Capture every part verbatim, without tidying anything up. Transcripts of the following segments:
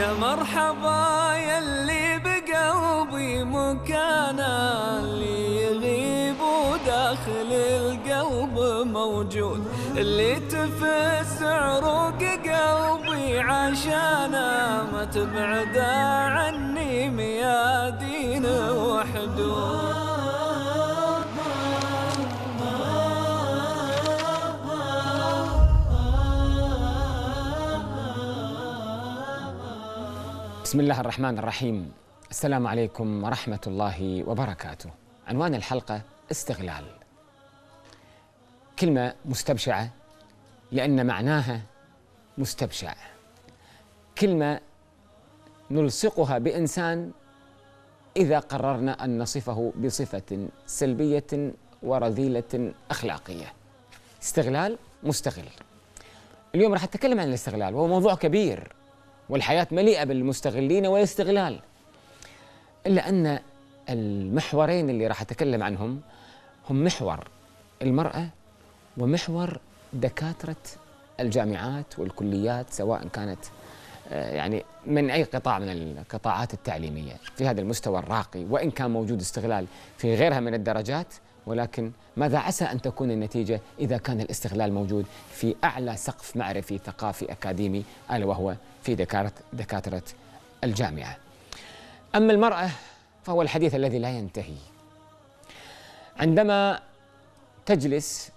يا مرحبا يلي بقلبي مكانا، اللي يغيب وداخل القلب موجود، اللي تفس عروق قلبي عشانا، ما تبعد عني ميادين وحدود. بسم الله الرحمن الرحيم. السلام عليكم ورحمة الله وبركاته. عنوان الحلقة استغلال، كلمة مستبشعة لأن معناها مستبشع، كلمة نلصقها بإنسان إذا قررنا أن نصفه بصفة سلبية ورذيلة أخلاقية. استغلال، مستغل. اليوم راح أتكلم عن الاستغلال، وهو موضوع كبير، والحياة مليئة بالمستغلين والاستغلال، إلا أن المحورين اللي راح أتكلم عنهم هم محور المرأة ومحور دكاترة الجامعات والكليات، سواء كانت يعني من أي قطاع من القطاعات التعليمية في هذا المستوى الراقي، وإن كان موجود استغلال في غيرها من الدرجات، ولكن ماذا عسى أن تكون النتيجة إذا كان الاستغلال موجود في أعلى سقف معرفي ثقافي أكاديمي، ألا وهو في دكاترة دكاترة الجامعة. أما المرأة فهو الحديث الذي لا ينتهي. عندما تجلس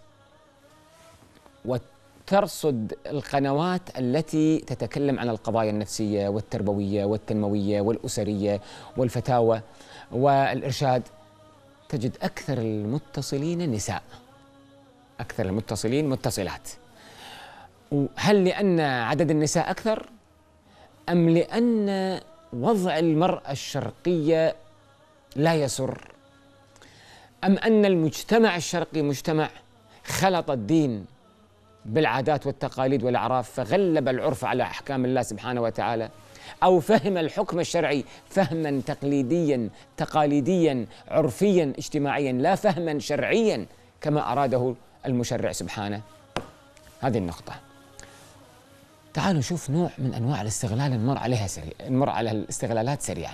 وترصد القنوات التي تتكلم عن القضايا النفسية والتربوية والتنموية والأسرية والفتاوى والإرشاد، تجد أكثر المتصلين نساء، أكثر المتصلين متصلات. وهل لأن عدد النساء أكثر، أم لأن وضع المرأة الشرقية لا يسر، أم أن المجتمع الشرقي مجتمع خلط الدين بالعادات والتقاليد والأعراف، فغلب العرف على أحكام الله سبحانه وتعالى، أو فهم الحكم الشرعي فهما تقليديا تقاليديا عرفيا اجتماعيا، لا فهما شرعيا كما أراده المشرع سبحانه. هذه النقطة. تعالوا نشوف نوع من أنواع الاستغلال نمر عليها سريع نمر على الاستغلالات سريعا.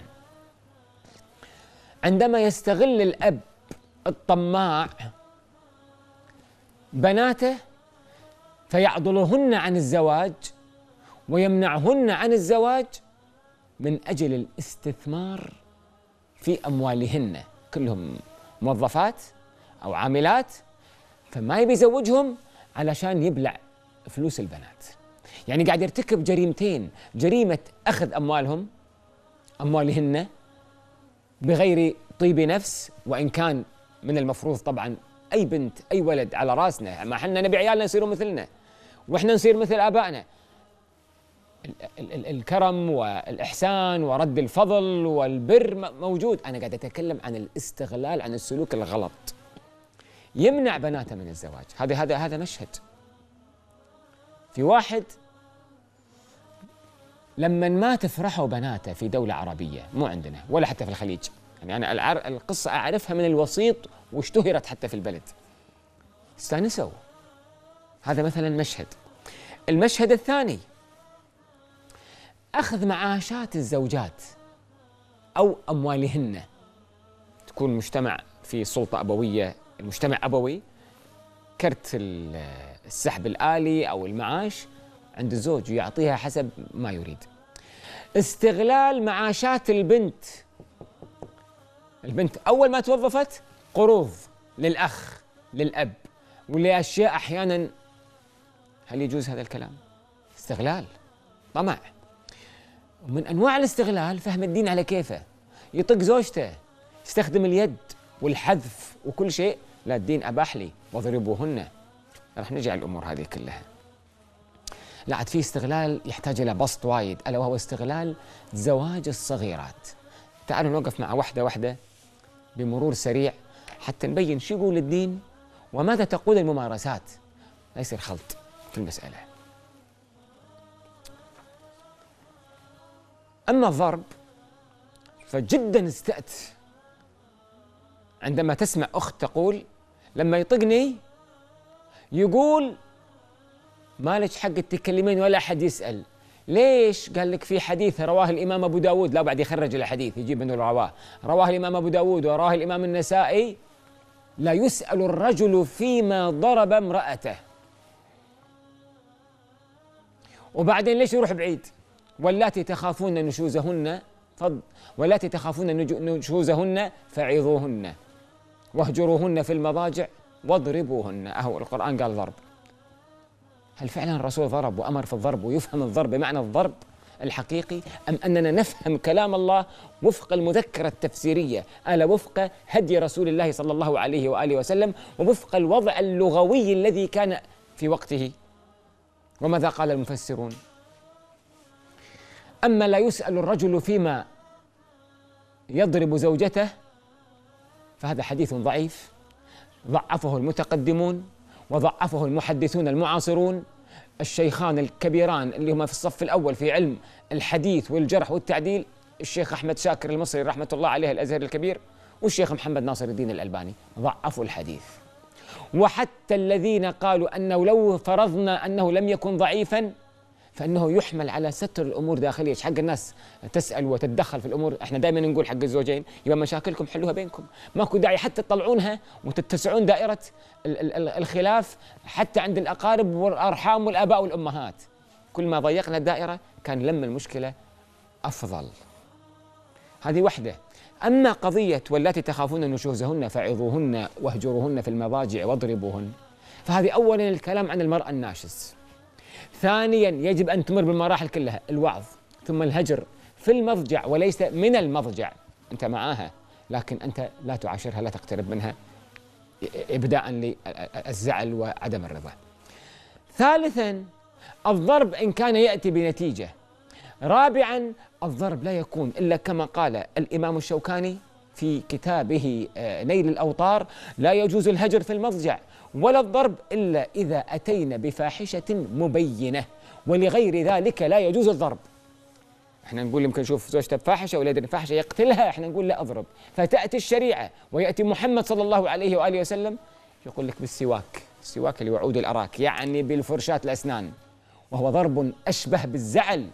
عندما يستغل الأب الطماع بناته فيعضلهن عن الزواج ويمنعهن عن الزواج من أجل الاستثمار في أموالهن، كلهم موظفات أو عاملات، فما يبي يزوجهم علشان يبلع فلوس البنات. يعني قاعد يرتكب جريمتين: جريمة أخذ أموالهم أموالهن بغير طيب نفس، وإن كان من المفروض طبعا أي بنت أي ولد على راسنا، ما حنا نبي عيالنا يصيروا مثلنا وإحنا نصير مثل آبائنا. ال ال الكرم والإحسان ورد الفضل والبر موجود. أنا قاعد أتكلم عن الاستغلال، عن السلوك الغلط. يمنع بناته من الزواج. هذا هذا هذا مشهد. في واحد لما ما تفرحوا بناته في دولة عربية، مو عندنا ولا حتى في الخليج، يعني أنا القصة أعرفها من الوسيط واشتهرت حتى في البلد، استانسوا. هذا مثلا مشهد. المشهد الثاني: أخذ معاشات الزوجات أو أموالهن. تكون مجتمع في سلطة أبوية، المجتمع أبوي، كرت السحب الآلي أو المعاش عند الزوج ويعطيها حسب ما يريد. استغلال معاشات البنت. البنت أول ما توظفت قروض للأخ للأب ولأشياء أحيانا. هل يجوز هذا الكلام؟ استغلال، طمع. ومن أنواع الاستغلال فهم الدين على كيفه، يطق زوجته، يستخدم اليد والحذف وكل شيء. لا، الدين أباح لي واضربوهن. راح نجي على الأمور هذه كلها. لا، عاد في استغلال يحتاج إلى بسط وايد، ألا وهو استغلال زواج الصغيرات. تعالوا نوقف مع واحدة واحدة بمرور سريع حتى نبين شو يقول الدين وماذا تقول الممارسات، لا يصير خلط في المسألة. أما الضرب فجدا استأت عندما تسمع أخت تقول: لما يطقني يقول ما لك حق تتكلمين ولا أحد يسأل، ليش؟ قال لك في حديث رواه الإمام أبو داود، لا بعد يخرج الحديث يجيب منه رواه، رواه الإمام أبو داود ورواه الإمام النسائي: لا يسأل الرجل فيما ضرب امرأته. وبعدين ليش يروح بعيد؟ واللاتي تخافون نشوزهن فض واللاتي تخافون نشوزهن فعظوهن واهجروهن في المضاجع واضربوهن. أهو القرآن قال ضرب. هل فعلا الرسول ضرب وأمر في الضرب ويفهم الضرب بمعنى الضرب الحقيقي، أم أننا نفهم كلام الله وفق المذكرة التفسيرية، ألا وفق هدي رسول الله صلى الله عليه وآله وسلم، ووفق الوضع اللغوي الذي كان في وقته؟ وماذا قال المفسرون؟ أما لا يسأل الرجل فيما يضرب زوجته فهذا حديث ضعيف ضعفه المتقدمون وضعفه المحدثون المعاصرون، الشيخان الكبيران اللي هما في الصف الأول في علم الحديث والجرح والتعديل، الشيخ أحمد شاكر المصري رحمة الله عليه الأزهر الكبير، والشيخ محمد ناصر الدين الألباني، ضعفوا الحديث. وحتى الذين قالوا أنه لو فرضنا أنه لم يكن ضعيفا فإنه يحمل على ستر الأمور داخلية. حق الناس تسأل وتتدخل في الأمور، احنا دائما نقول حق الزوجين يبقى مشاكلكم حلوها بينكم، ماكو داعي حتى تطلعونها وتتسعون دائرة الخلاف حتى عند الأقارب والأرحام والآباء والأمهات. كل ما ضيقنا الدائرة كان لم المشكلة أفضل. هذه وحدة. أما قضية واللاتي تخافون نشوزهن فعظوهن واهجروهن في المضاجع واضربوهن، فهذه أولا الكلام عن المرأة الناشز. ثانيا يجب أن تمر بالمراحل كلها، الوعظ ثم الهجر في المضجع وليس من المضجع، أنت معاها لكن أنت لا تعاشرها، لا تقترب منها، إبداء للزعل وعدم الرضا. ثالثا الضرب إن كان يأتي بنتيجة. رابعا الضرب لا يكون إلا كما قال الإمام الشوكاني في كتابه نيل الأوطار: لا يجوز الهجر في المضجع ولا الضرب إلا إذا أتينا بفاحشة مبينة، ولغير ذلك لا يجوز الضرب. احنا نقول يمكن نشوف زوجته بفاحشة ولا يدري فاحشة يقتلها، احنا نقول لا أضرب. فتأتي الشريعة ويأتي محمد صلى الله عليه وآله وسلم يقول لك بالسواك، السواك اللي وعود الأراك يعني بالفرشاة الأسنان، وهو ضرب أشبه بالزعل.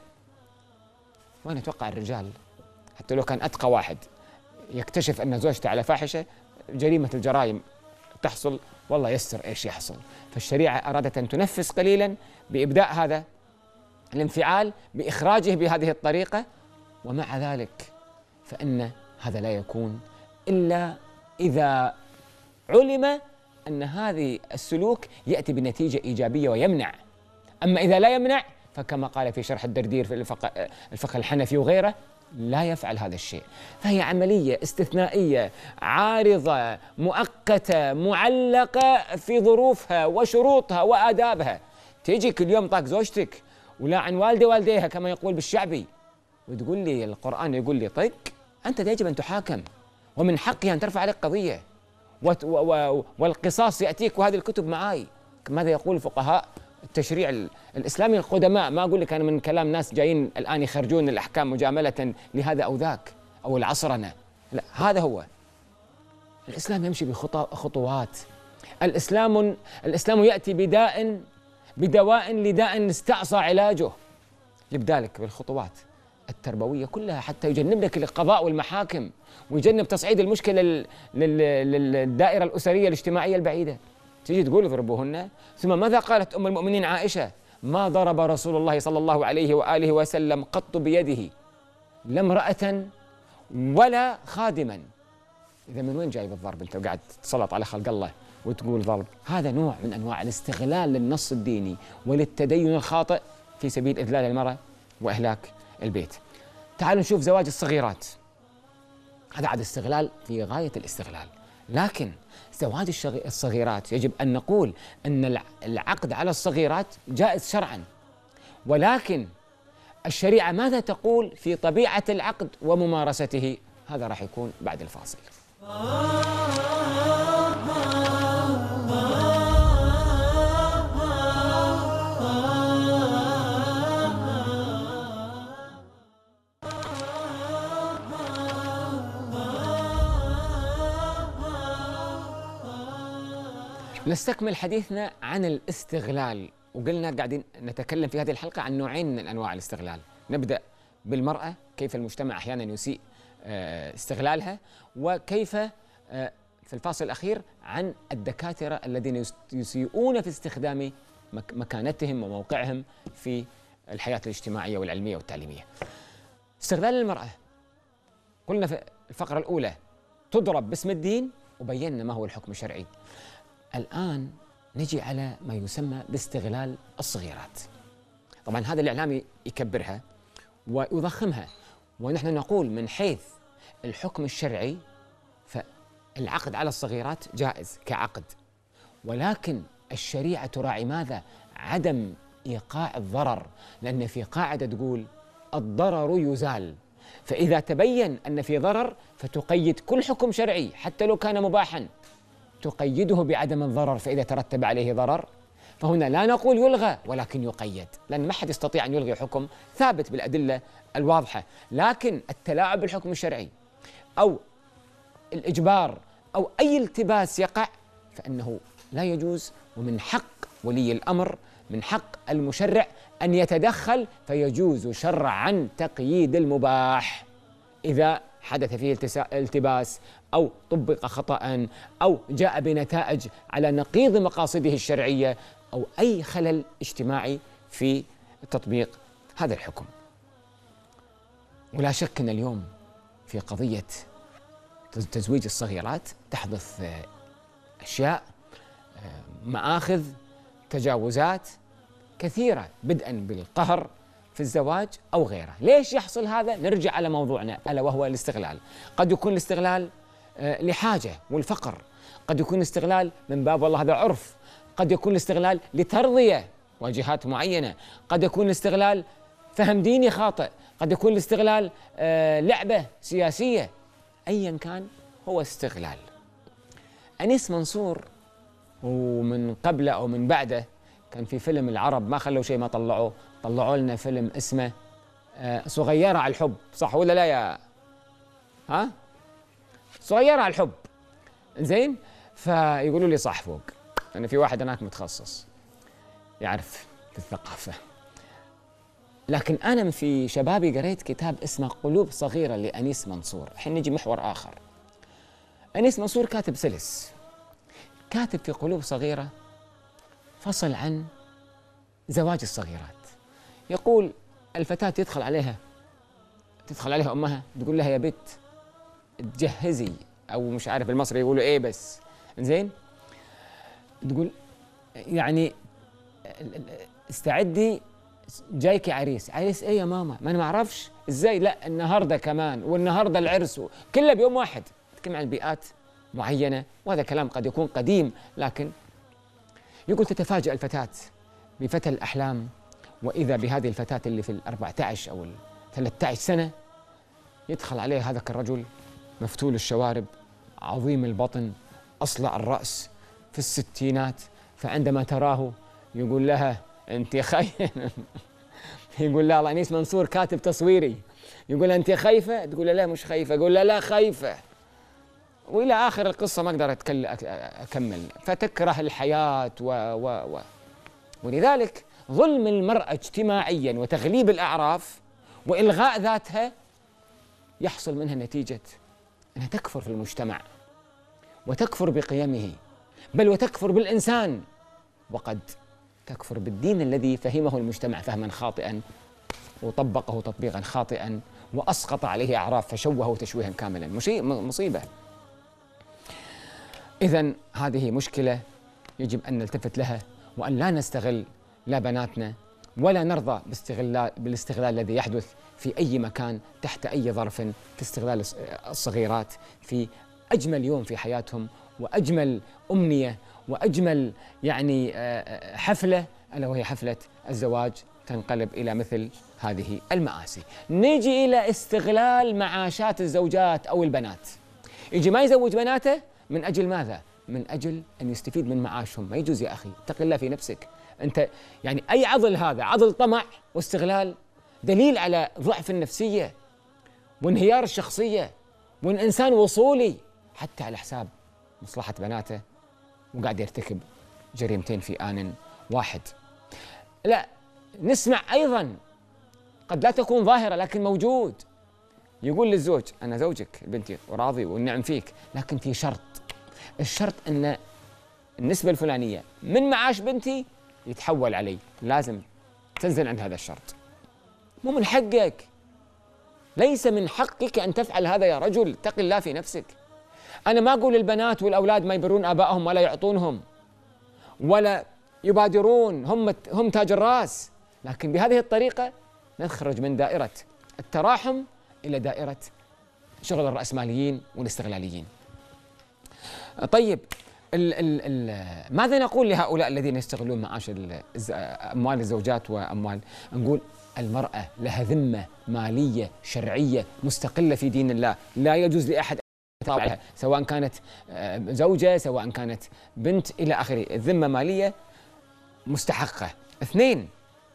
وأنا أتوقع الرجال حتى لو كان أتقى واحد يكتشف أن زوجته على فاحشة، جريمة الجرائم تحصل والله يستر إيش يحصل. فالشريعة أرادت أن تنفس قليلا بإبداء هذا الانفعال بإخراجه بهذه الطريقة، ومع ذلك فإن هذا لا يكون إلا إذا علم أن هذه السلوك يأتي بنتيجة إيجابية ويمنع. أما إذا لا يمنع فكما قال في شرح الدردير في الفقه, الفقه الحنفي وغيره لا يفعل هذا الشيء. فهي عملية استثنائية عارضة مؤقتة معلقة في ظروفها وشروطها وآدابها. تيجي كل يوم طاق زوجتك ولا عن والدي والديها كما يقول بالشعبي، وتقول لي القرآن يقول لي طق، أنت يجب أن تحاكم ومن حقها أن ترفع عليك قضية والقصاص يأتيك، وهذه الكتب معاي. ماذا يقول فقهاء التشريع الإسلامي القدماء؟ ما أقول لك أنا من كلام ناس جايين الآن يخرجون الأحكام مجاملة لهذا أو ذاك أو العصرنة، لا، هذا هو الإسلام. يمشي بخطوات. الإسلام الإسلام يأتي بداء بدواء لداء استعصى علاجه، لذلك بالخطوات التربوية كلها حتى يجنب لك القضاء والمحاكم ويجنب تصعيد المشكلة للدائرة الأسرية الاجتماعية البعيدة. تيجي تقول اضربوهن، ثم ماذا قالت أم المؤمنين عائشة؟ ما ضرب رسول الله صلى الله عليه وآله وسلم قط بيده لا امرأة ولا خادما. إذا من وين جايب الضرب؟ أنت قاعد تسلط على خلق الله وتقول ضرب. هذا نوع من أنواع الاستغلال للنص الديني وللتدين الخاطئ في سبيل إذلال المرأة وإهلاك البيت. تعالوا نشوف زواج الصغيرات، هذا عاد استغلال في غاية الاستغلال. لكن زواج الصغيرات يجب أن نقول أن العقد على الصغيرات جائز شرعا، ولكن الشريعة ماذا تقول في طبيعة العقد وممارسته؟ هذا راح يكون بعد الفاصل. نستكمل حديثنا عن الاستغلال وقلنا قاعدين نتكلم في هذه الحلقة عن نوعين من أنواع الاستغلال. نبدأ بالمرأة، كيف المجتمع أحيانا يسيء استغلالها، وكيف في الفاصل الأخير عن الدكاترة الذين يسيئون في استخدام مكانتهم وموقعهم في الحياة الاجتماعية والعلمية والتعليمية. استغلال المرأة، قلنا في الفقرة الأولى تضرب باسم الدين وبينا ما هو الحكم الشرعي. الآن نجي على ما يسمى باستغلال الصغيرات. طبعا هذا الإعلام يكبرها ويضخمها، ونحن نقول من حيث الحكم الشرعي فالعقد على الصغيرات جائز كعقد، ولكن الشريعة تراعي ماذا؟ عدم إيقاع الضرر، لأن في قاعدة تقول الضرر يزال، فإذا تبين أن في ضرر فتقيد كل حكم شرعي حتى لو كان مباحا، تقيده بعدم الضرر، فإذا ترتب عليه ضرر فهنا لا نقول يلغى ولكن يقيد، لأن ما حد يستطيع أن يلغي حكم ثابت بالأدلة الواضحة. لكن التلاعب بالحكم الشرعي أو الإجبار أو أي التباس يقع فإنه لا يجوز، ومن حق ولي الأمر، من حق المشرع أن يتدخل، فيجوز شرعا تقييد المباح إذا حدث فيه التباس أو طبق خطأ أو جاء بنتائج على نقيض مقاصده الشرعية أو أي خلل اجتماعي في تطبيق هذا الحكم. ولا شك أن اليوم في قضية تزويج الصغيرات تحدث أشياء، مآخذ، تجاوزات كثيرة، بدءا بالقهر في الزواج أو غيره. ليش يحصل هذا؟ نرجع على موضوعنا ألا وهو الاستغلال. قد يكون الاستغلال لحاجة والفقر، قد يكون الاستغلال من باب والله هذا عرف، قد يكون الاستغلال لترضية وجهات معينة، قد يكون الاستغلال فهم ديني خاطئ، قد يكون الاستغلال لعبة سياسية، أيا كان هو استغلال. أنيس منصور ومن قبله أو من بعده كان في فيلم العرب ما خلوا شيء ما طلعوا طلعوا لنا فيلم اسمه صغيرة على الحب، صح ولا لا يا ها؟ صغيرة على الحب، زين؟ فيقولوا لي صح فوق، أنا في واحد هناك متخصص يعرف في الثقافة. لكن أنا في شبابي قريت كتاب اسمه قلوب صغيرة لأنيس منصور. الحين نجي محور آخر. أنيس منصور كاتب سلس، كاتب في قلوب صغيرة فصل عن زواج الصغيرات. يقول الفتاة يدخل عليها تدخل عليها أمها تقول لها يا بت تجهزي، أو مش عارف بالمصري يقولوا إيه بس، زين؟ تقول يعني استعدي جايكي عريس. عريس إيه يا ماما؟ ما أنا ما أعرفش. إزاي؟ لا النهاردة كمان، والنهاردة العرس، كله بيوم واحد. تتكلم عن بيئات معينة، وهذا كلام قد يكون قديم، لكن يقول تتفاجأ الفتاة بفتى الأحلام، وإذا بهذه الفتاة اللي في الأربعة عشر أو الثلاثة عشر سنة يدخل عليها هذاك الرجل مفتول الشوارب، عظيم البطن، أصلع الرأس، في الستينات. فعندما تراه يقول لها أنت خايفة يقول لها الله أنيس منصور كاتب تصويري، يقول لها أنت خايفة؟ تقول له لا مش خايفة، يقول لها لا خايفة، وإلى آخر القصة ما أقدر أكمل. فتكره الحياة و, و, و ولذلك ظلم المرأة اجتماعيا وتغليب الأعراف وإلغاء ذاتها يحصل منها نتيجة أنها تكفر في المجتمع وتكفر بقيمه، بل وتكفر بالإنسان، وقد تكفر بالدين الذي فهمه المجتمع فهما خاطئا وطبقه تطبيقا خاطئا وأسقط عليه أعراف فشوهه تشويها كاملا. مصيبة. إذن هذه مشكلة يجب أن نلتفت لها، وأن لا نستغل لا بناتنا ولا نرضى باستغلال بالاستغلال الذي يحدث في أي مكان تحت أي ظرف، في استغلال الصغيرات في أجمل يوم في حياتهم وأجمل أمنية وأجمل يعني حفلة، ألا وهي حفلة الزواج، تنقلب إلى مثل هذه المآسي. نيجي إلى استغلال معاشات الزوجات أو البنات. يجي ما يزوج بناته من أجل ماذا؟ من أجل أن يستفيد من معاشهم. ما يجوز يا أخي، اتق الله في نفسك. أنت يعني أي عضل هذا؟ عضل طمع واستغلال، دليل على ضعف النفسية وانهيار الشخصية، وإن إنسان وصولي حتى على حساب مصلحة بناته، وقاعد يرتكب جريمتين في آن واحد. لا، نسمع أيضا قد لا تكون ظاهرة لكن موجود، يقول للزوج أنا زوجك بنتي وراضي والنعم فيك، لكن في شرط، الشرط أن النسبة الفلانية من معاش بنتي يتحول علي، لازم تنزل عند هذا الشرط. مو من حقك، ليس من حقك أن تفعل هذا يا رجل، اتق الله في نفسك. أنا ما أقول البنات والأولاد ما يبرون آبائهم ولا يعطونهم ولا يبادرون، هم هم تاج الرأس، لكن بهذه الطريقة نخرج من دائرة التراحم إلى دائرة شغل الرأسماليين والاستغلاليين. طيب ال ال ال ماذا نقول لهؤلاء الذين يستغلون معاش أموال الزوجات وأموال؟ نقول المرأة لها ذمة مالية شرعية مستقلة في دين الله، لا يجوز لأحد أن عليها، سواء كانت زوجة سواء كانت بنت إلى آخره، الذمة مالية مستحقة. اثنين،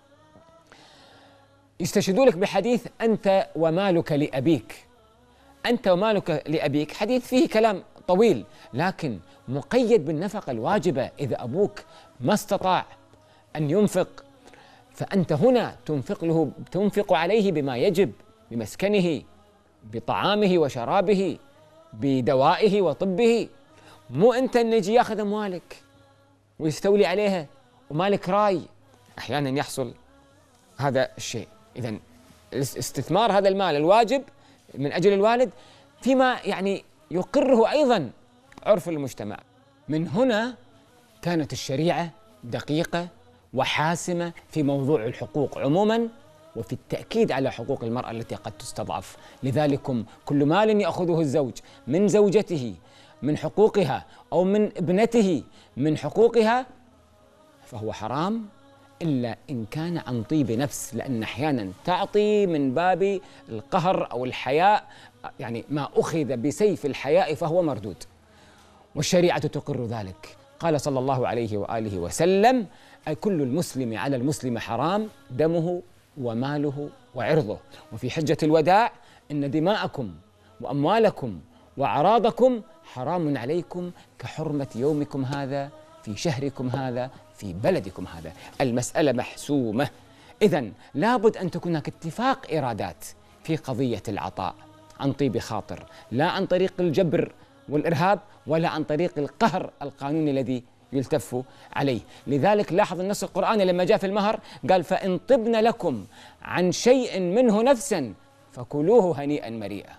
يستشهدوا لك بحديث أنت ومالك لأبيك. أنت ومالك لأبيك حديث فيه كلام طويل، لكن مقيد بالنفقة الواجبة. إذا أبوك ما استطاع أن ينفق فأنت هنا تنفق له، تنفق عليه بما يجب، بمسكنه، بطعامه وشرابه، بدوائه وطبه. مو أنت اللي يجي ياخذ أموالك ويستولي عليها ومالك راي. أحيانا يحصل هذا الشيء. إذن استثمار هذا المال الواجب من أجل الوالد فيما يعني يقره أيضا عرف المجتمع. من هنا كانت الشريعة دقيقة وحاسمة في موضوع الحقوق عموما، وفي التأكيد على حقوق المرأة التي قد تستضعف. لذلكم كل مال يأخذه الزوج من زوجته من حقوقها أو من ابنته من حقوقها فهو حرام، إلا إن كان عن طيب نفس، لأن أحيانا تعطي من باب القهر أو الحياء، يعني ما أخذ بسيف الحياء فهو مردود، والشريعة تقر ذلك. قال صلى الله عليه وآله وسلم: كل المسلم على المسلم حرام دمه وماله وعرضه. وفي حجة الوداع: إن دماءكم وأموالكم وأعراضكم حرام عليكم كحرمة يومكم هذا في شهركم هذا في بلدكم هذا. المسألة محسومة. إذن لابد أن تكون هناك اتفاق إرادات في قضية العطاء عن طيب خاطر، لا عن طريق الجبر والإرهاب ولا عن طريق القهر القانوني الذي يلتف عليه. لذلك لاحظ النص القرآني لما جاء في المهر قال: فإن طبن لكم عن شيء منه نفسا فكلوه هنيئا مريئا.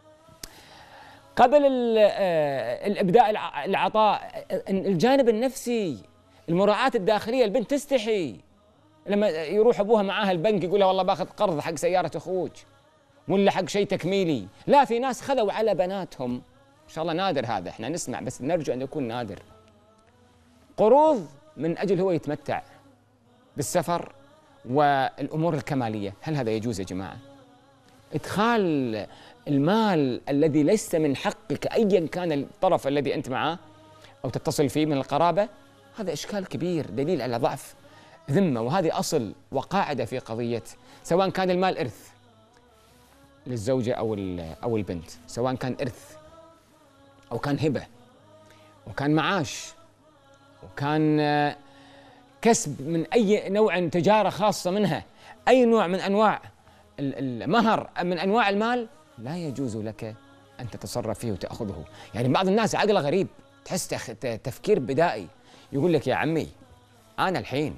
قبل الإبداء العطاء الجانب النفسي، المراعاة الداخلية. البنت تستحي لما يروح أبوها معاها البنك يقول لها والله باخذ قرض حق سيارة أخوك ولا حق شيء تكميلي. لا، في ناس خذوا على بناتهم، إن شاء الله نادر هذا، إحنا نسمع بس نرجو أن يكون نادر، قروض من أجل هو يتمتع بالسفر والأمور الكمالية. هل هذا يجوز يا جماعة؟ إدخال المال الذي ليس من حقك أيا كان الطرف الذي أنت معه أو تتصل فيه من القرابة، هذا إشكال كبير، دليل على ضعف ذمة. وهذه أصل وقاعدة في قضية، سواء كان المال إرث للزوجة أو أو البنت، سواء كان إرث أو كان هبة وكان معاش وكان كسب من أي نوع تجارة خاصة منها، أي نوع من أنواع المهر من أنواع المال، لا يجوز لك أن تتصرف فيه وتأخذه. يعني بعض الناس عقله غريب، تحس تفكير بدائي، يقول لك يا عمي أنا الحين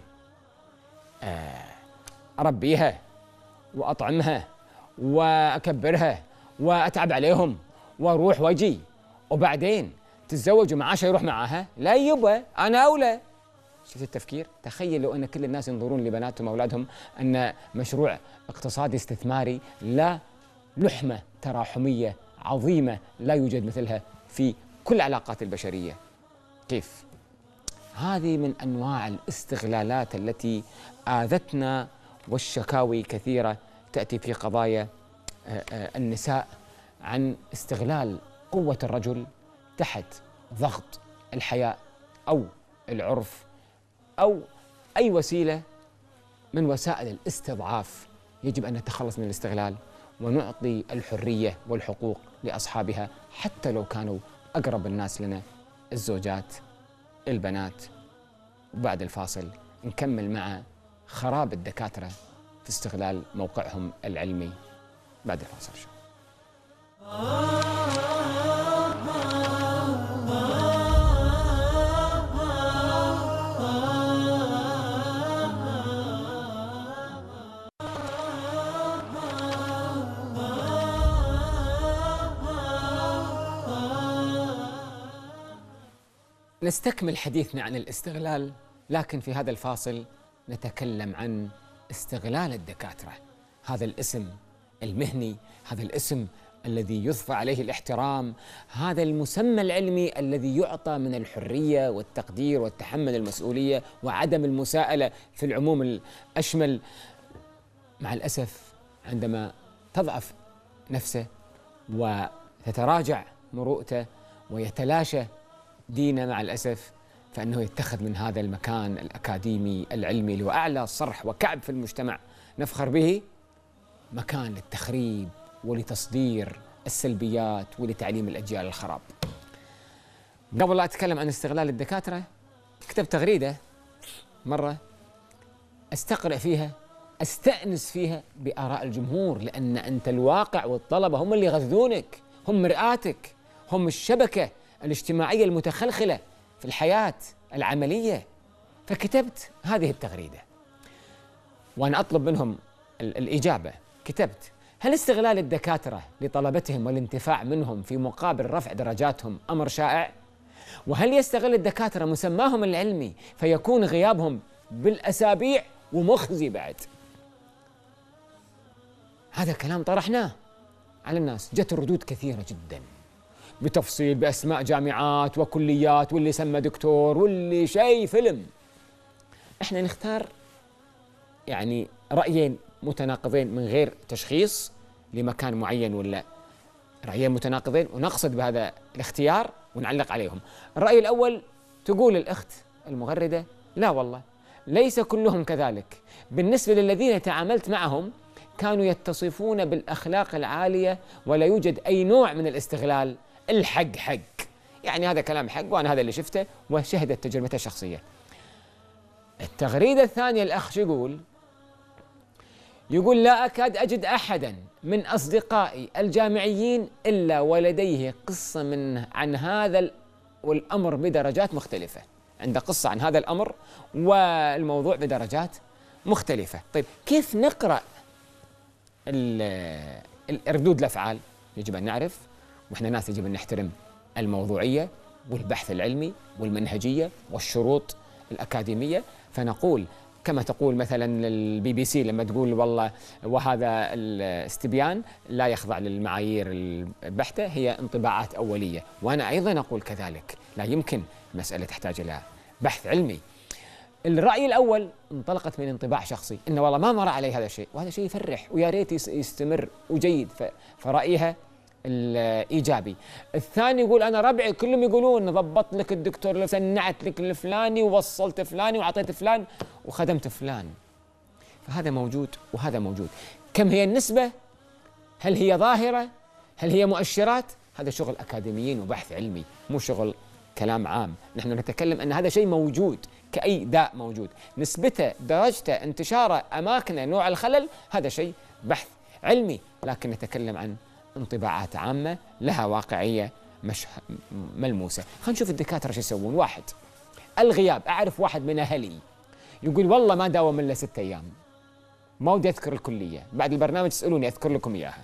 أربيها وأطعمها وأكبرها وأتعب عليهم وأروح وأجي وبعدين تتزوج ومعاشها يروح معاها، لا يبا أنا أولى. شفت التفكير؟ تخيل لو أن كل الناس ينظرون لبناتهم وأولادهم أن مشروع اقتصادي استثماري، لا لحمة تراحمية عظيمة لا يوجد مثلها في كل العلاقات البشرية. كيف؟ هذه من أنواع الاستغلالات التي آذتنا، والشكاوي كثيرة تأتي في قضايا النساء عن استغلال قوة الرجل تحت ضغط الحياء أو العرف أو أي وسيلة من وسائل الاستضعاف. يجب أن نتخلص من الاستغلال ونعطي الحرية والحقوق لأصحابها حتى لو كانوا أقرب الناس لنا، الزوجات، البنات. وبعد الفاصل نكمل مع خراب الدكاترة في استغلال موقعهم العلمي بعد الفاصل. شو نستكمل حديثنا عن الاستغلال، لكن في هذا الفاصل نتكلم عن استغلال الدكاترة. هذا الاسم المهني، هذا الاسم الذي يضفى عليه الاحترام، هذا المسمى العلمي الذي يعطى من الحرية والتقدير والتحمل المسؤولية وعدم المساءلة في العموم الأشمل. مع الأسف عندما تضعف نفسه وتتراجع مروءته ويتلاشى دينه مع الأسف، فإنه يتخذ من هذا المكان الأكاديمي العلمي اللي هو أعلى صرح وكعب في المجتمع نفخر به مكان للتخريب ولتصدير السلبيات ولتعليم الأجيال الخراب. قبل لا أتكلم عن استغلال الدكاترة، كتبت تغريدة مرة أستقرأ فيها، أستأنس فيها بآراء الجمهور، لأن أنت الواقع والطلبة هم اللي يغذونك، هم مرآتك، هم الشبكة الاجتماعية المتخلخلة في الحياة العملية. فكتبت هذه التغريدة وأنا أطلب منهم الإجابة. كتبت: هل استغلال الدكاترة لطلبتهم والانتفاع منهم في مقابل رفع درجاتهم أمر شائع؟ وهل يستغل الدكاترة مسماهم العلمي فيكون غيابهم بالأسابيع ومخزي بعد؟ هذا الكلام طرحناه على الناس، جت الردود كثيرة جدا بتفصيل بأسماء جامعات وكليات واللي سمى دكتور واللي شيء فيلم. احنا نختار يعني رأيين متناقضين من غير تشخيص لمكان معين ولا رأيين متناقضين ونقصد بهذا الاختيار ونعلق عليهم. الرأي الأول تقول الأخت المغردة: لا والله ليس كلهم كذلك، بالنسبة للذين تعاملت معهم كانوا يتصفون بالأخلاق العالية ولا يوجد أي نوع من الاستغلال. الحق حق، يعني هذا كلام حق وأنا هذا اللي شفته وشهدت تجربته الشخصية. التغريدة الثانية الأخ شو يقول؟ يقول: لا أكاد أجد أحدا من أصدقائي الجامعيين إلا ولديه قصة من عن هذا والأمر بدرجات مختلفة، عنده قصة عن هذا الأمر والموضوع بدرجات مختلفة. طيب كيف نقرأ الردود الأفعال؟ يجب أن نعرف، وإحنا ناس يجب أن نحترم الموضوعية والبحث العلمي والمنهجية والشروط الأكاديمية. فنقول كما تقول مثلا البي بي سي لما تقول والله وهذا الاستبيان لا يخضع للمعايير البحتة، هي انطباعات أولية، وأنا أيضا أقول كذلك، لا يمكن مسألة تحتاج إلى بحث علمي. الرأي الأول انطلقت من انطباع شخصي، إنه والله ما مر علي هذا الشيء وهذا شيء يفرح ويا ريت يستمر وجيد، فرأيها الإيجابي. الثاني يقول: أنا ربعي كلهم يقولون ضبط لك الدكتور، سنعت لك الفلاني ووصلت فلاني وعطيت فلان وخدمت فلان. فهذا موجود وهذا موجود. كم هي النسبة؟ هل هي ظاهرة؟ هل هي مؤشرات؟ هذا شغل أكاديميين وبحث علمي، مو شغل كلام عام. نحن نتكلم أن هذا شيء موجود كأي داء موجود، نسبته، درجته، انتشاره، أماكنه، نوع الخلل، هذا شيء بحث علمي. لكن نتكلم عن انطباعات عامة لها واقعية مش ملموسة. خلينا نشوف الدكاترة شو يسوون. واحد، الغياب. أعرف واحد من أهلي يقول: والله ما داوم إلا ستة أيام، ما ودي أذكر الكلية، بعد البرنامج تسألوني أذكر لكم إياها.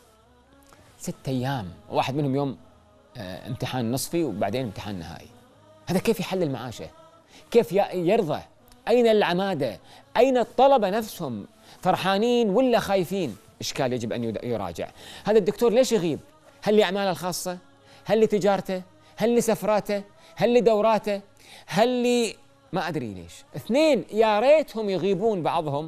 ستة أيام، واحد منهم يوم اه امتحان نصفي وبعدين امتحان نهائي. هذا كيف يحلل معاشه؟ كيف يرضى؟ أين العمادة؟ أين الطلبة نفسهم؟ فرحانين ولا خايفين؟ إشكال يجب أن يراجع. هذا الدكتور ليش يغيب؟ هل لأعماله الخاصة؟ هل لتجارته؟ هل لسفراته؟ هل لدوراته؟ هل ل ما أدري ليش. اثنين، يا ريتهم يغيبون بعضهم،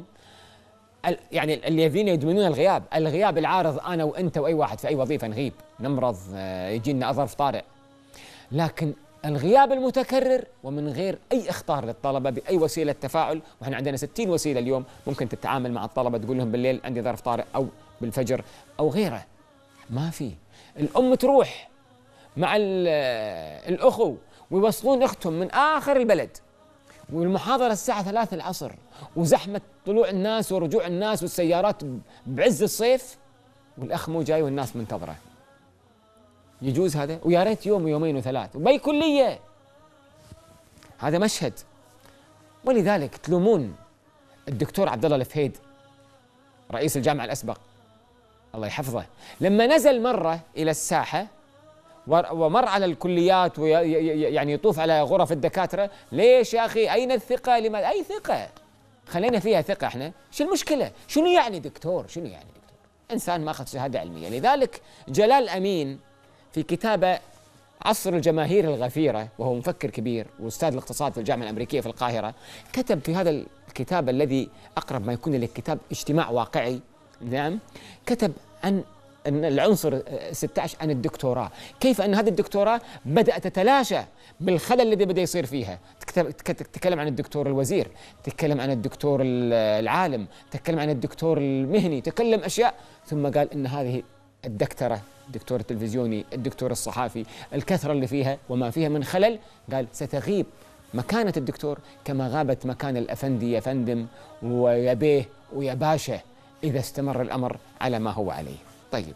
يعني الذين يدمنون الغياب. الغياب العارض أنا وأنت وأي واحد في أي وظيفة نغيب، نمرض، يجينا ظرف طارئ. لكن الغياب المتكرر ومن غير أي إخطار للطلبة بأي وسيلة تفاعل، وإحنا عندنا ستين وسيلة اليوم ممكن تتعامل مع الطلبة، تقول لهم بالليل عندي ظرف طارئ أو بالفجر أو غيره. ما في. الأم تروح مع الأخو ويوصلون أختهم من آخر البلد والمحاضرة الساعة ثلاثة العصر، وزحمة طلوع الناس ورجوع الناس والسيارات بعز الصيف، والأخ مو جاي والناس منتظرة. يجوز هذا؟ ويا ريت يوم ويومين وثلاث وباي كلية. هذا مشهد. ولذلك تلومون الدكتور عبد الله الفهيد رئيس الجامعة الأسبق الله يحفظه، لما نزل مرة إلى الساحة ومر على الكليات ويعني يطوف على غرف الدكاترة، ليش يا أخي؟ أين الثقة؟ لماذا؟ أي ثقة؟ خلينا فيها ثقة احنا، شو المشكلة؟ شنو يعني دكتور؟ شنو يعني دكتور؟ إنسان ما أخذ شهادة علمية. لذلك جلال أمين في كتابه عصر الجماهير الغفيرة، وهو مفكر كبير وأستاذ الاقتصاد في الجامعة الأمريكية في القاهرة، كتب في هذا الكتاب الذي أقرب ما يكون للكتاب اجتماع واقعي، نعم، كتب عن أن العنصر ستة عشر عن الدكتوراه، كيف أن هذه الدكتوراه بدأت تتلاشى بالخلل الذي بدأ يصير فيها. تكلم عن الدكتور الوزير، تكلم عن الدكتور العالم، تكلم عن الدكتور المهني، تكلم أشياء، ثم قال أن هذه الدكتورة، الدكتور التلفزيوني، الدكتور الصحافي، الكثرة اللي فيها وما فيها من خلل، قال ستغيب مكانة الدكتور كما غابت مكان الأفندي يا فندم ويا بيه ويا باشا إذا استمر الأمر على ما هو عليه. طيب،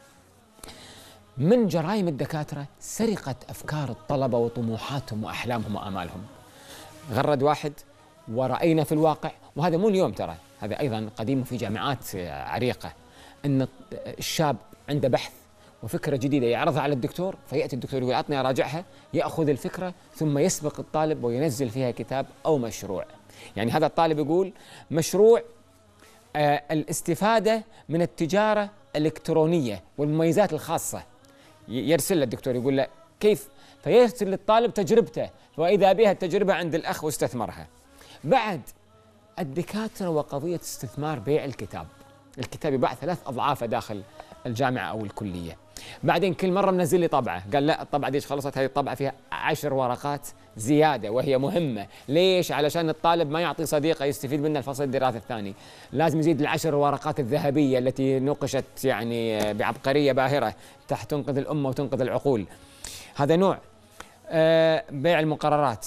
من جرائم الدكاترة سرقة أفكار الطلبة وطموحاتهم وأحلامهم وآمالهم. غرد واحد ورأينا في الواقع، وهذا مو اليوم ترى، هذا أيضا قديم في جامعات عريقة، أن الشاب عنده بحث وفكرة جديدة يعرضها على الدكتور، فيأتي الدكتور يقول أعطني أراجعها، يأخذ الفكرة ثم يسبق الطالب وينزل فيها كتاب أو مشروع. يعني هذا الطالب يقول مشروع آه الاستفادة من التجارة الإلكترونية والمميزات الخاصة، يرسل له الدكتور يقول له كيف، فيرسل للطالب تجربته، وإذا بها التجربة عند الأخ واستثمرها. بعد الدكاترة وقضية استثمار بيع الكتاب، الكتاب يباع ثلاث أضعاف داخل الجامعة أو الكلية. بعدين كل مرة منزل لي طبعة، قال لا الطبعة دي خلصت، هذه الطبعة فيها عشر ورقات زيادة وهي مهمة. ليش؟ علشان الطالب ما يعطي صديقه يستفيد منها الفصل الدراسي الثاني، لازم يزيد العشر ورقات الذهبية التي نقشت يعني بعبقرية باهرة تحت تنقذ الأمة وتنقذ العقول. هذا نوع. آه بيع المقررات.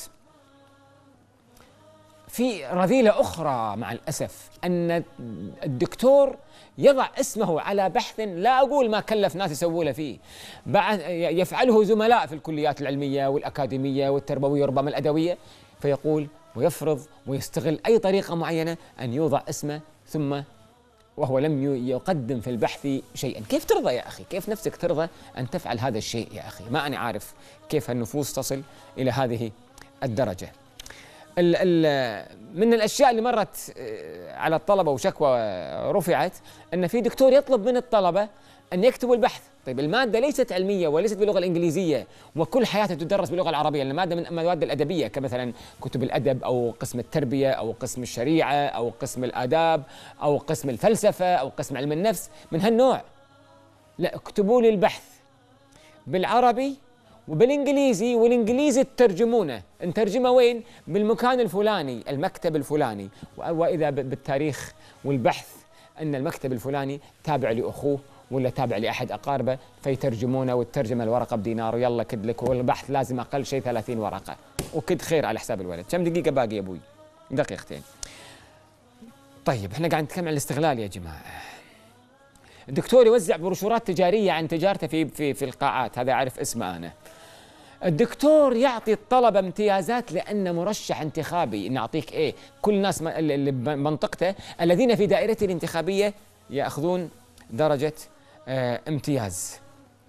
في رذيلة أخرى مع الأسف، أن الدكتور يضع اسمه على بحث لا أقول ما كلف ناس يسووا له فيه، بعد يفعله زملاء في الكليات العلمية والأكاديمية والتربوية وربما الأدوية، فيقول ويفرض ويستغل أي طريقة معينة أن يوضع اسمه ثم وهو لم يقدم في البحث شيئا. كيف ترضى يا أخي؟ كيف نفسك ترضى أن تفعل هذا الشيء يا أخي؟ ما أنا عارف كيف النفوس تصل إلى هذه الدرجة. ال ال من الأشياء اللي مرت على الطلبة وشكوى رفعت أن في دكتور يطلب من الطلبة أن يكتبوا البحث. طيب المادة ليست علمية وليست باللغة الإنجليزية، وكل حياتها تدرس باللغة العربية، المادة من المواد الأدبية كمثلا كتب الأدب أو قسم التربية أو قسم الشريعة أو قسم الآداب أو قسم الفلسفة أو قسم علم النفس من هالنوع. لا، اكتبوا لي البحث بالعربي وبالإنجليزي، والإنجليزي تترجمونه، نترجمه وين؟ بالمكان الفلاني، المكتب الفلاني، وإذا بالتاريخ والبحث أن المكتب الفلاني تابع لأخوه ولا تابع لأحد أقاربه، فيترجمونه، والترجمة الورقة بدينار ويلا كد لك، والبحث لازم أقل شيء ثلاثين ورقة، وكد خير على حساب الولد. كم دقيقة باقي يا أبوي؟ دقيقتين. طيب احنا قاعد نتكلم عن الاستغلال يا جماعة. الدكتور يوزع بروشورات تجارية عن تجارته في في في القاعات، هذا أعرف اسمه أنا. الدكتور يعطي الطلبة امتيازات لأنه مرشح انتخابي، إن أعطيك إيه؟ كل الناس اللي بمنطقته الذين في دائرته الانتخابية يأخذون درجة اه امتياز.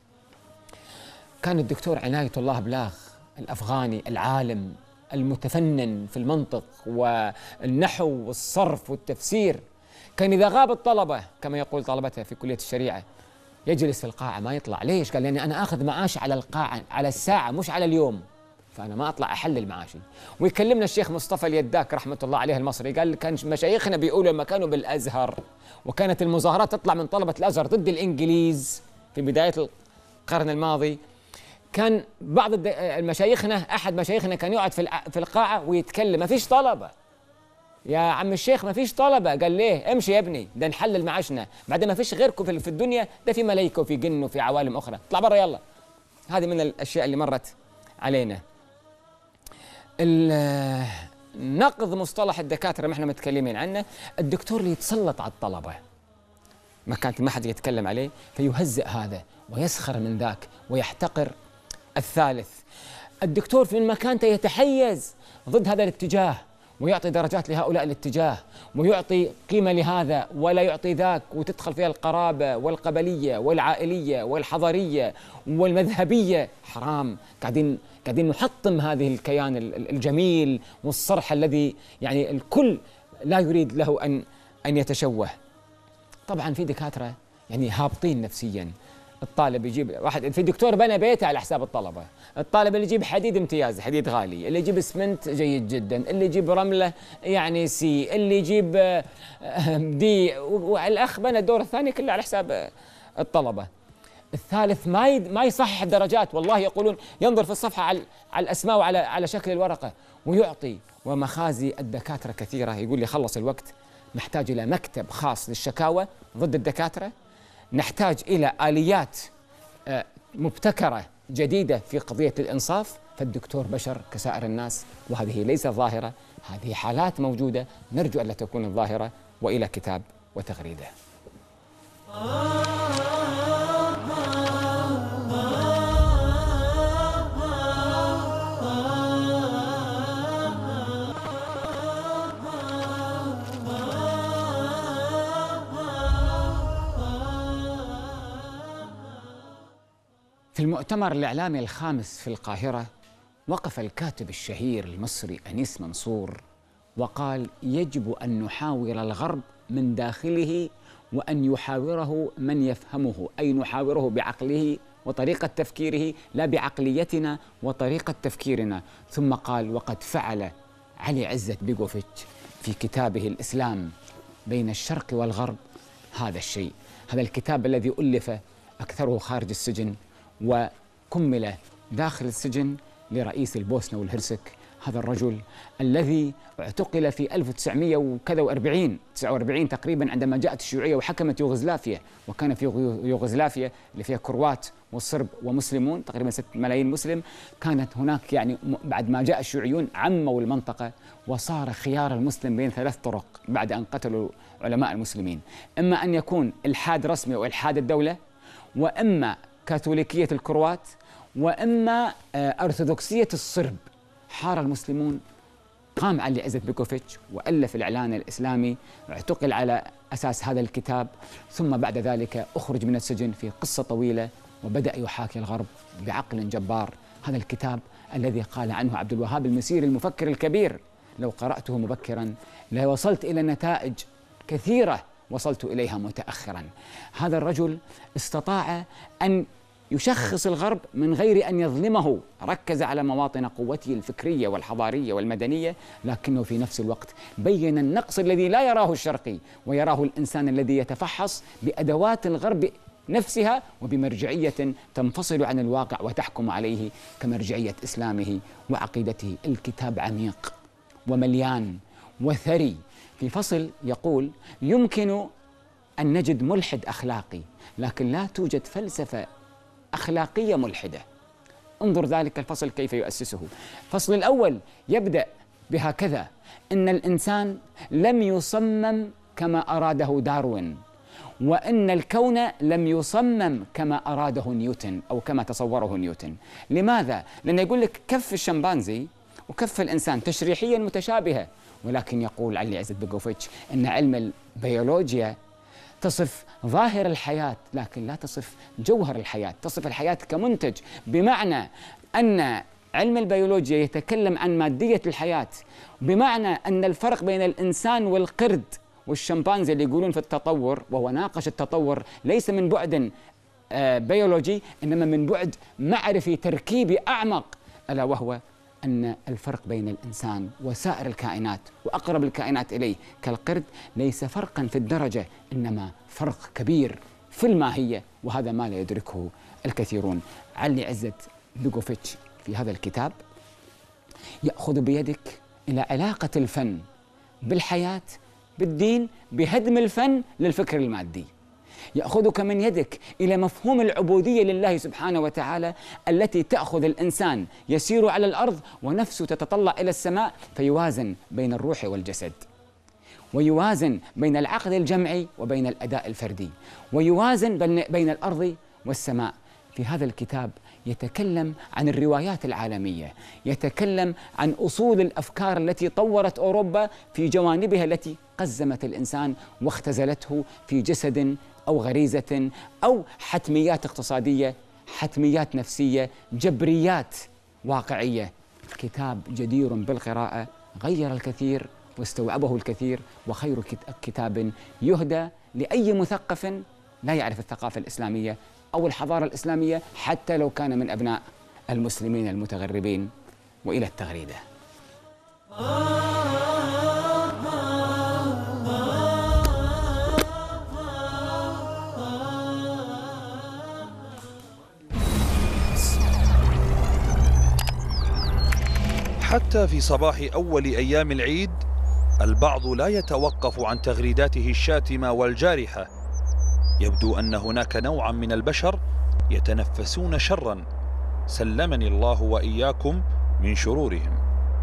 كان الدكتور عناية الله بلاغ الأفغاني العالم المتفنن في المنطق والنحو والصرف والتفسير، كان إذا غاب الطلبة كما يقول طلبته في كلية الشريعة يجلس في القاعة ما يطلع. ليش؟ قال لأني أنا أخذ معاش على القاعة، على الساعة مش على اليوم، فأنا ما أطلع أحلل معاشي. ويكلمنا الشيخ مصطفى اليداك رحمة الله عليه المصري، قال كان مشايخنا بيقولوا لما كانوا بالأزهر وكانت المظاهرات تطلع من طلبة الأزهر ضد الإنجليز في بداية القرن الماضي، كان بعض المشايخنا أحد مشايخنا كان يقعد في في القاعة ويتكلم، ما فيش طلبة يا عم الشيخ، ما فيش طلبة. قال ليه؟ امشي يا ابني، ده نحلل معاشنا، بعد ما فيش غيركم في الدنيا، ده في ملايكة وفي جن وفي عوالم أخرى، اطلع برا يلا. هذه من الأشياء اللي مرت علينا. نقض مصطلح الدكاترة ما احنا متكلمين عنه، الدكتور اللي يتسلط على الطلبة ما كانت ما حد يتكلم عليه فيهزئ هذا ويسخر من ذاك ويحتقر الثالث. الدكتور في مكانته يتحيز ضد هذا الاتجاه ويعطي درجات لهؤلاء الاتجاه ويعطي قيمة لهذا ولا يعطي ذاك، وتدخل فيها القرابة والقبلية والعائلية والحضارية والمذهبية. حرام، قاعدين قاعدين نحطم هذه الكيان الجميل والصرح الذي يعني الكل لا يريد له أن أن يتشوه. طبعا في دكاترة يعني هابطين نفسيا. الطالب يجيب واحد، في دكتور بنى بيته على حساب الطلبة، الطالب اللي يجيب حديد امتياز، حديد غالي، اللي يجيب اسمنت جيد جدا، اللي يجيب رملة يعني سي، اللي يجيب دي، والأخ بنى الدور الثاني كله على حساب الطلبة. الثالث ما ما يصحح الدرجات، والله يقولون ينظر في الصفحة على على الأسماء وعلى على شكل الورقة ويعطي. ومخازي الدكاترة كثيرة. يقول لي خلص الوقت، نحتاج إلى مكتب خاص للشكاوى ضد الدكاترة، نحتاج إلى آليات مبتكرة جديدة في قضية الإنصاف. فالدكتور بشر كسائر الناس، وهذه ليست ظاهرة، هذه حالات موجودة، نرجو ألا تكون الظاهرة. وإلى كتاب وتغريدة. في المؤتمر الإعلامي الخامس في القاهرة وقف الكاتب الشهير المصري أنيس منصور وقال: يجب أن نحاور الغرب من داخله وأن يحاوره من يفهمه، أي نحاوره بعقله وطريقة تفكيره لا بعقليتنا وطريقة تفكيرنا. ثم قال: وقد فعل علي عزت بيغوفيتش في كتابه الإسلام بين الشرق والغرب هذا الشيء. هذا الكتاب الذي ألف أكثره خارج السجن وكمل داخل السجن لرئيس البوسنة والهرسك، هذا الرجل الذي اعتقل في ألف وتسعمئة وكذا وأربعين تسعة وأربعين تقريبا عندما جاءت الشيوعية وحكمت يوغوسلافيا، وكان في يوغوسلافيا اللي فيها كروات والصرب ومسلمون تقريبا ستة ملايين مسلم، كانت هناك يعني بعد ما جاء الشيوعيون عموا المنطقة وصار خيار المسلم بين ثلاث طرق بعد أن قتلوا علماء المسلمين: إما أن يكون إلحاد رسمي أو إلحاد الدولة، وإما كاثوليكية الكروات، وإما أرثوذكسية الصرب. حار المسلمون، قام علي عزت بيغوفيتش وألف الإعلان الإسلامي، اعتقل على أساس هذا الكتاب، ثم بعد ذلك أخرج من السجن في قصة طويلة وبدأ يحاكي الغرب بعقل جبار. هذا الكتاب الذي قال عنه عبد الوهاب المسيري المفكر الكبير: لو قرأته مبكرا لوصلت إلى نتائج كثيرة وصلت إليها متأخرا. هذا الرجل استطاع أن يشخص الغرب من غير أن يظلمه، ركز على مواطن قوته الفكرية والحضارية والمدنية، لكنه في نفس الوقت بين النقص الذي لا يراه الشرقي ويراه الإنسان الذي يتفحص بأدوات الغرب نفسها وبمرجعية تنفصل عن الواقع وتحكم عليه كمرجعية إسلامه وعقيدته. الكتاب عميق ومليان وثري. في فصل يقول: يمكن أن نجد ملحد أخلاقي لكن لا توجد فلسفة أخلاقية ملحدة. انظر ذلك الفصل كيف يؤسسه. الفصل الأول يبدأ بهكذا: إن الإنسان لم يصمم كما أراده داروين، وإن الكون لم يصمم كما أراده نيوتن أو كما تصوره نيوتن. لماذا؟ لأنه يقول لك كف الشمبانزي وكف الإنسان تشريحيا متشابهة، ولكن يقول علي عزت بيغوفيتش إن علم البيولوجيا تصف ظاهر الحياة لكن لا تصف جوهر الحياة، تصف الحياة كمنتج، بمعنى أن علم البيولوجيا يتكلم عن مادية الحياة، بمعنى أن الفرق بين الإنسان والقرد والشمبانزي اللي يقولون في التطور، وهو ناقش التطور ليس من بعد بيولوجي إنما من بعد معرفي تركيبي أعمق، ألا وهو أن الفرق بين الإنسان وسائر الكائنات وأقرب الكائنات إليه كالقرد ليس فرقا في الدرجة إنما فرق كبير في الماهية، وهذا ما لا يدركه الكثيرون. علي عزت بيغوفيتش في هذا الكتاب يأخذ بيدك إلى علاقة الفن بالحياة، بالدين، بهدم الفن للفكر المادي. يأخذك من يدك إلى مفهوم العبودية لله سبحانه وتعالى التي تأخذ الإنسان يسير على الأرض ونفسه تتطلع إلى السماء، فيوازن بين الروح والجسد، ويوازن بين العقد الجمعي وبين الأداء الفردي، ويوازن بين الأرض والسماء. في هذا الكتاب يتكلم عن الروايات العالمية، يتكلم عن أصول الأفكار التي طورت أوروبا في جوانبها التي قزمت الإنسان واختزلته في جسد أو غريزة أو حتميات اقتصادية، حتميات نفسية، جبريات واقعية. كتاب جدير بالقراءة، غير الكثير واستوعبه الكثير، وخير كتاب يهدى لأي مثقف لا يعرف الثقافة الإسلامية أو الحضارة الإسلامية، حتى لو كان من أبناء المسلمين المتغربين. وإلى التغريدة. حتى في صباح أول أيام العيد البعض لا يتوقف عن تغريداته الشاتمة والجارحة. يبدو أن هناك نوعا من البشر يتنفسون شرا، سلمني الله وإياكم من شرورهم.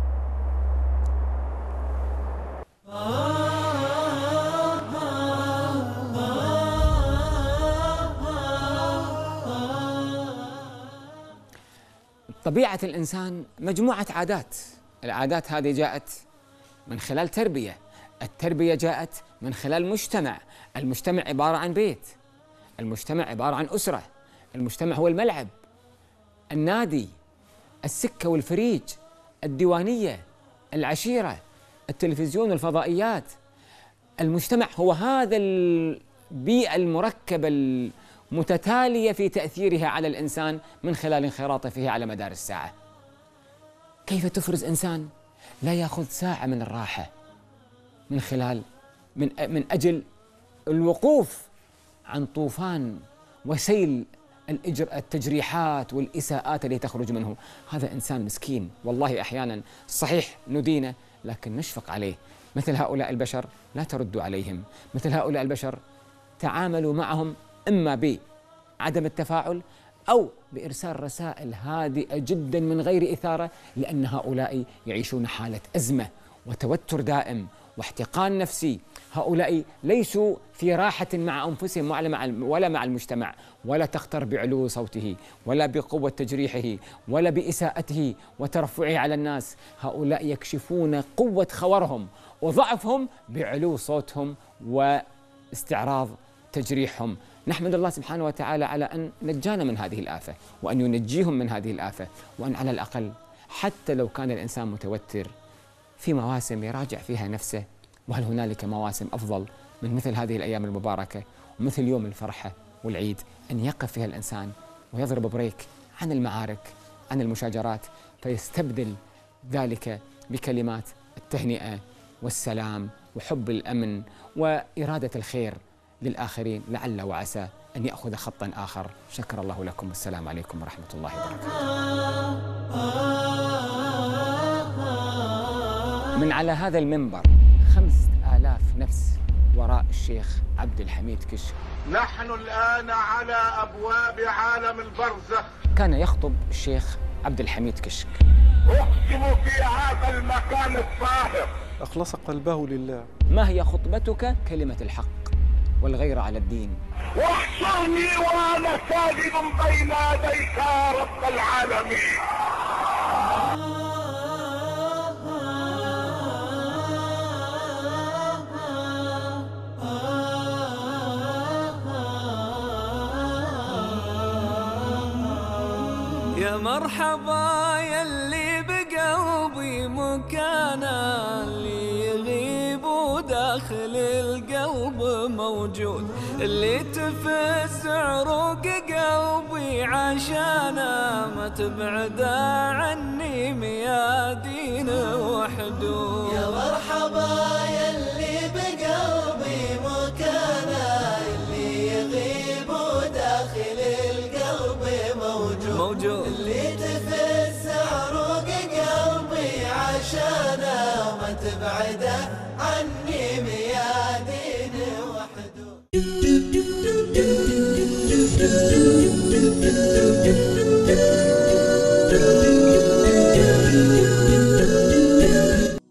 طبيعة الإنسان مجموعة عادات، العادات هذه جاءت من خلال تربية، التربية جاءت من خلال مجتمع، المجتمع عبارة عن بيت، المجتمع عبارة عن أسرة، المجتمع هو الملعب، النادي، السكة والفريج، الديوانية، العشيرة، التلفزيون، الفضائيات. المجتمع هو هذا البيئة المركبة المتتالية في تأثيرها على الإنسان من خلال انخراطه فيه على مدار الساعة. كيف تفرز إنسان لا يأخذ ساعة من الراحة من خلال من من أجل الوقوف عن طوفان وسيل التجريحات والإساءات التي تخرج منه؟ هذا إنسان مسكين والله. أحيانا صحيح ندينه لكن نشفق عليه. مثل هؤلاء البشر لا تردوا عليهم، مثل هؤلاء البشر تعاملوا معهم إما بعدم التفاعل أو بإرسال رسائل هادئة جدا من غير إثارة، لأن هؤلاء يعيشون حالة أزمة وتوتر دائم واحتقان نفسي. هؤلاء ليسوا في راحة مع أنفسهم ولا مع المجتمع، ولا تختر بعلو صوته ولا بقوة تجريحه ولا بإساءته وترفعه على الناس. هؤلاء يكشفون قوة خورهم وضعفهم بعلو صوتهم واستعراض تجريحهم. نحمد الله سبحانه وتعالى على أن نجانا من هذه الآفة، وأن ينجيهم من هذه الآفة، وأن على الأقل حتى لو كان الإنسان متوتر في مواسم يراجع فيها نفسه، وهل هنالك مواسم أفضل من مثل هذه الأيام المباركة ومثل يوم الفرحة والعيد، أن يقف فيها الإنسان ويضرب بريك عن المعارك، عن المشاجرات، فيستبدل ذلك بكلمات التهنئة والسلام وحب الأمن وإرادة الخير للآخرين، لعل وعسى أن يأخذ خطا آخر. شكر الله لكم، والسلام عليكم ورحمة الله وبركاته. من على هذا المنبر خمسة آلاف نفس وراء الشيخ عبد الحميد كشك. نحن الآن على أبواب عالم البرزخ. كان يخطب الشيخ عبد الحميد كشك. أقسم في هذا المكان الطاهر أخلص قلبه لله. ما هي خطبتك؟ كلمة الحق والغير على الدين. واحشرني وأنا ساجد بين يديك يا رب العالمين. يا مرحبا يلي بقلبي مكانا، اللي يغيب وداخل القلب موجود، اللي تفز عروق قلبي عشانا، ما تبعد عني ميادين وحدود. يا مرحبا يلي بقلبي مكانا، اللي يغيب وداخل القلب موجود, موجود. اللي تفز عروق قلبي عشانا، ما تبعد عني ميادين وحدود. do do do